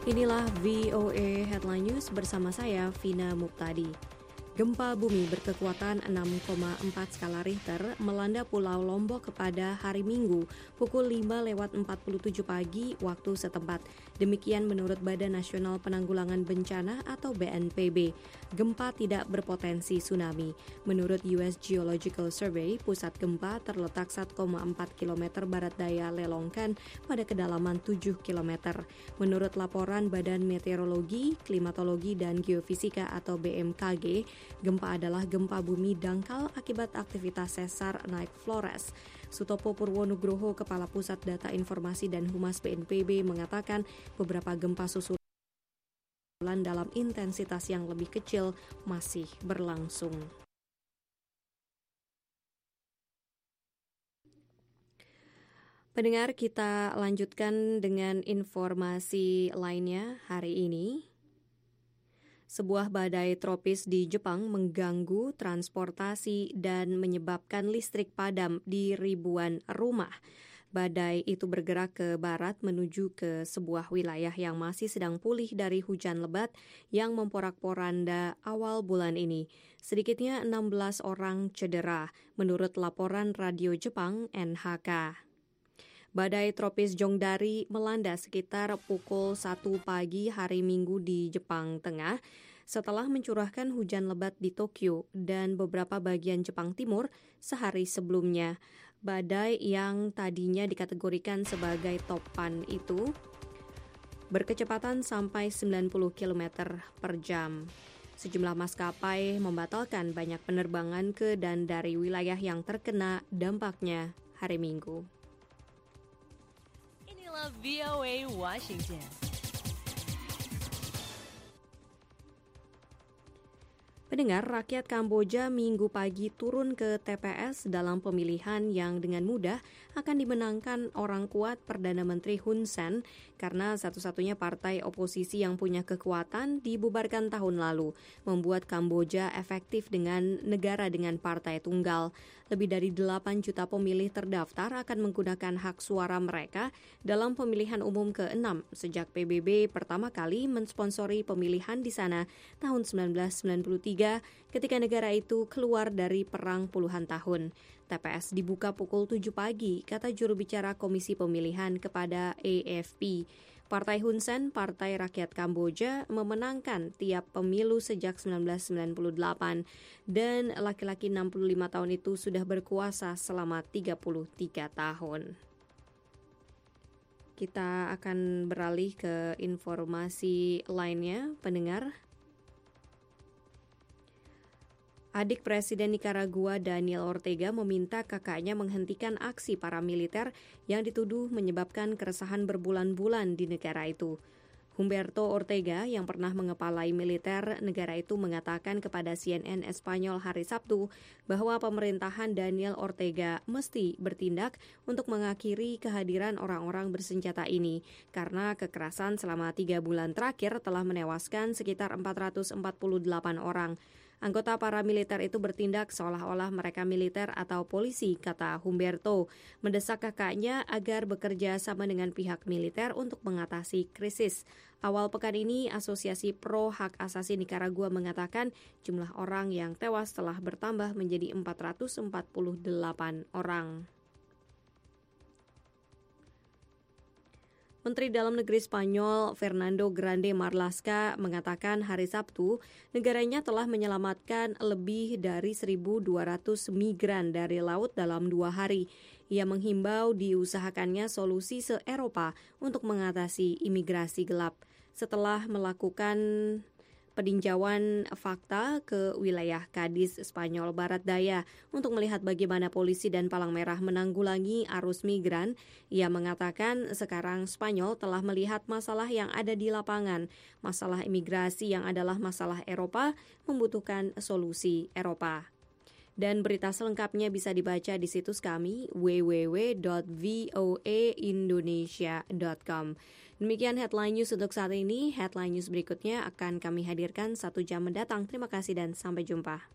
Inilah VOA Headline News bersama saya, Vina Muptadi. Gempa bumi berkekuatan 6,4 skala Richter melanda Pulau Lombok pada hari Minggu pukul 5:47 pagi waktu setempat. Demikian menurut Badan Nasional Penanggulangan Bencana atau BNPB. Gempa tidak berpotensi tsunami. Menurut US Geological Survey, pusat gempa terletak 1,4 km barat daya Lelongkan pada kedalaman 7 km. Menurut laporan Badan Meteorologi, Klimatologi, dan Geofisika atau BMKG, gempa adalah gempa bumi dangkal akibat aktivitas sesar naik Flores. Sutopo Purwonugroho, Kepala Pusat Data Informasi dan Humas BNPB, mengatakan beberapa gempa susulan dalam intensitas yang lebih kecil masih berlangsung. Pendengar, kita lanjutkan dengan informasi lainnya hari ini. Sebuah badai tropis di Jepang mengganggu transportasi dan menyebabkan listrik padam di ribuan rumah. Badai itu bergerak ke barat menuju ke sebuah wilayah yang masih sedang pulih dari hujan lebat yang memporak-poranda awal bulan ini. Sedikitnya 16 orang cedera, menurut laporan radio Jepang NHK. Badai tropis Jongdari melanda sekitar pukul 1 pagi hari Minggu di Jepang Tengah setelah mencurahkan hujan lebat di Tokyo dan beberapa bagian Jepang Timur sehari sebelumnya. Badai yang tadinya dikategorikan sebagai topan itu berkecepatan sampai 90 km per jam. Sejumlah maskapai membatalkan banyak penerbangan ke dan dari wilayah yang terkena dampaknya hari Minggu. Inilah VOA Washington. Pendengar, rakyat Kamboja Minggu pagi turun ke TPS dalam pemilihan yang dengan mudah akan dimenangkan orang kuat Perdana Menteri Hun Sen karena satu-satunya partai oposisi yang punya kekuatan dibubarkan tahun lalu, membuat Kamboja efektif dengan negara dengan partai tunggal. Lebih dari 8 juta pemilih terdaftar akan menggunakan hak suara mereka dalam pemilihan umum ke-6 sejak PBB pertama kali mensponsori pemilihan di sana tahun 1993 ketika negara itu keluar dari perang puluhan tahun. TPS dibuka pukul 7 pagi, kata juru bicara Komisi Pemilihan kepada AFP. Partai Hun Sen, Partai Rakyat Kamboja, memenangkan tiap pemilu sejak 1998 dan laki-laki 65 tahun itu sudah berkuasa selama 33 tahun. Kita akan beralih ke informasi lainnya, pendengar. Adik Presiden Nicaragua Daniel Ortega meminta kakaknya menghentikan aksi para militer yang dituduh menyebabkan keresahan berbulan-bulan di negara itu. Humberto Ortega yang pernah mengepalai militer negara itu mengatakan kepada CNN Espanyol hari Sabtu bahwa pemerintahan Daniel Ortega mesti bertindak untuk mengakhiri kehadiran orang-orang bersenjata ini karena kekerasan selama 3 bulan terakhir telah menewaskan sekitar 448 orang. Anggota paramiliter itu bertindak seolah-olah mereka militer atau polisi, kata Humberto, mendesak kakaknya agar bekerja sama dengan pihak militer untuk mengatasi krisis. Awal pekan ini, Asosiasi Pro Hak Asasi Nicaragua mengatakan jumlah orang yang tewas telah bertambah menjadi 448 orang. Menteri Dalam Negeri Spanyol Fernando Grande Marlaska mengatakan hari Sabtu negaranya telah menyelamatkan lebih dari 1.200 migran dari laut dalam 2 hari. Ia menghimbau diusahakannya solusi se-Eropa untuk mengatasi imigrasi gelap. Setelah melakukan peninjauan fakta ke wilayah Cadiz, Spanyol Barat Daya untuk melihat bagaimana polisi dan Palang Merah menanggulangi arus migran. Ia mengatakan sekarang Spanyol telah melihat masalah yang ada di lapangan. Masalah imigrasi yang adalah masalah Eropa membutuhkan solusi Eropa. Dan berita selengkapnya bisa dibaca di situs kami www.voaindonesia.com. Demikian headline news untuk saat ini. Headline news berikutnya akan kami hadirkan 1 jam mendatang. Terima kasih dan sampai jumpa.